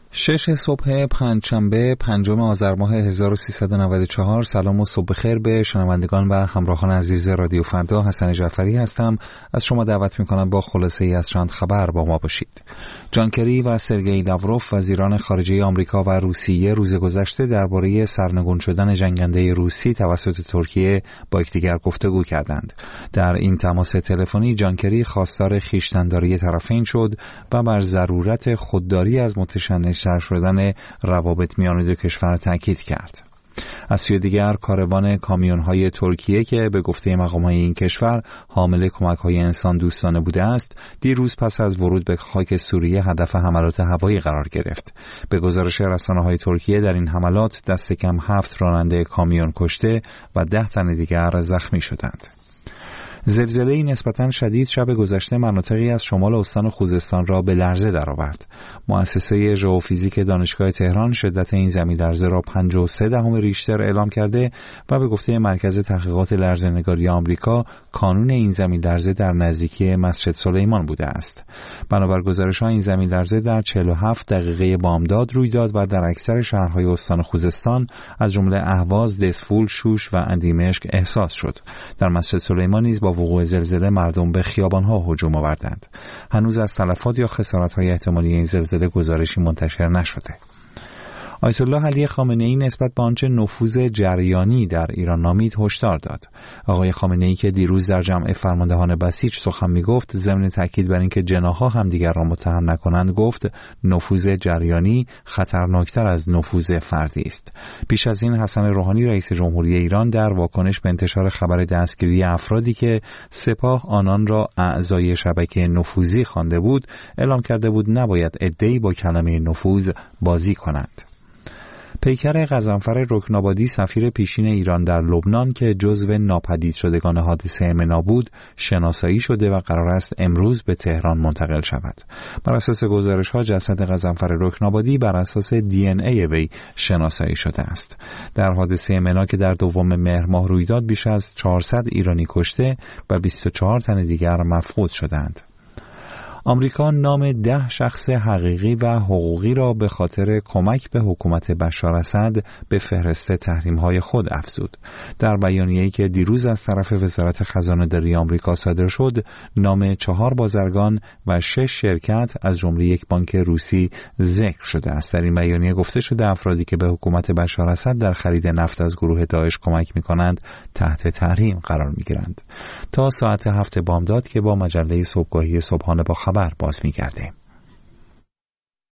6 صبح پنجشنبه 5 آذر ماه 1394. سلام و صبح بخیر به شنوندگان و همراهان عزیز رادیو فردا. حسن جعفری هستم. از شما دعوت می‌کنم با خلاصه ای از چند خبر با ما باشید. جان کری و سرگئی لاوروف وزیران خارجه آمریکا و روسیه روز گذشته درباره سرنگون شدن جنگنده روسی توسط ترکیه با یکدیگر گفتگو کردند. در این تماس تلفنی جان کری خواستار خویشتن‌داری طرفین شد و بر ضرورت خودداری از متشنج شدن روابط میان دو کشور تاکید کرد. از سوی دیگر کاروان کامیون‌های ترکیه که به گفته مقام‌های این کشور حامل کمک‌های انسان دوستانه بوده است، دیروز پس از ورود به خاک سوریه هدف حملات هوایی قرار گرفت. به گزارش رسانه‌های ترکیه در این حملات دست کم 7 راننده کامیون کشته و 10 تن دیگر زخمی شدند. زلزله‌ای نسبتاً شدید شب گذشته مناطقی از شمال استان خوزستان را به لرزه درآورد. مؤسسه ژئوفیزیک دانشگاه تهران شدت این زمین‌لرزه را 5.3 ریشتر اعلام کرده و به گفته مرکز تحقیقات لرزه‌نگاری آمریکا کانون این زمین‌لرزه در نزدیکی مسجد سلیمان بوده است. بنابر گزارش‌ها این زمین‌لرزه در 47 دقیقه بامداد روی داد و در اکثر شهرهای استان خوزستان از جمله اهواز، دسفول، شوش و اندیمشک احساس شد. در مسجد سلیمان نیز با وقوع زلزله مردم به خیابان‌ها هجوم آوردند. هنوز از تلفات یا خسارت‌های احتمالی این زلزله گزارشی منتشر نشده. آیت الله علی خامنه‌ای نسبت به آنچه نفوذ جریانی در ایران نامید هشدار داد. آقای خامنه‌ای که دیروز در جمع فرماندهان بسیج سخن می‌گفت، ضمن تاکید بر اینکه جناح‌ها همدیگر را متهم نکنند گفت نفوذ جریانی خطرناکتر از نفوذ فردی است. پیش از این حسن روحانی رئیس جمهوری ایران در واکنش به انتشار خبر دستگیری افرادی که سپاه آنان را اعضای شبکه نفوذی خوانده بود، اعلام کرده بود نباید عده‌ای با کلمه نفوذ بازی کنند. پیکر غضنفر رکنابادی سفیر پیشین ایران در لبنان که جزو ناپدید شدگان حادثه منا بود شناسایی شده و قرار است امروز به تهران منتقل شود. بر اساس گزارش‌ها جسد غضنفر رکنابادی بر اساس دی&ای وی شناسایی شده است. در حادثه منا که در 2 مهر ماه روی داد بیش از 400 ایرانی کشته و 24 تن دیگر مفقود شدند. آمریکا نام 10 شخص حقیقی و حقوقی را به خاطر کمک به حکومت بشار اسد به فهرست تحریم‌های خود افزود. در بیانیه‌ای که دیروز از طرف وزارت خزانه‌داری آمریکا صادر شد، نام 4 بازرگان و 6 شرکت از جمله یک بانک روسی ذکر شده است. در این بیانیه گفته شده افرادی که به حکومت بشار اسد در خرید نفت از گروه داعش کمک می‌کنند تحت تحریم قرار می‌گیرند. تا ساعت 7 بامداد که با مجله صبحگاهی صبحانه با خبر باز می‌گردیم.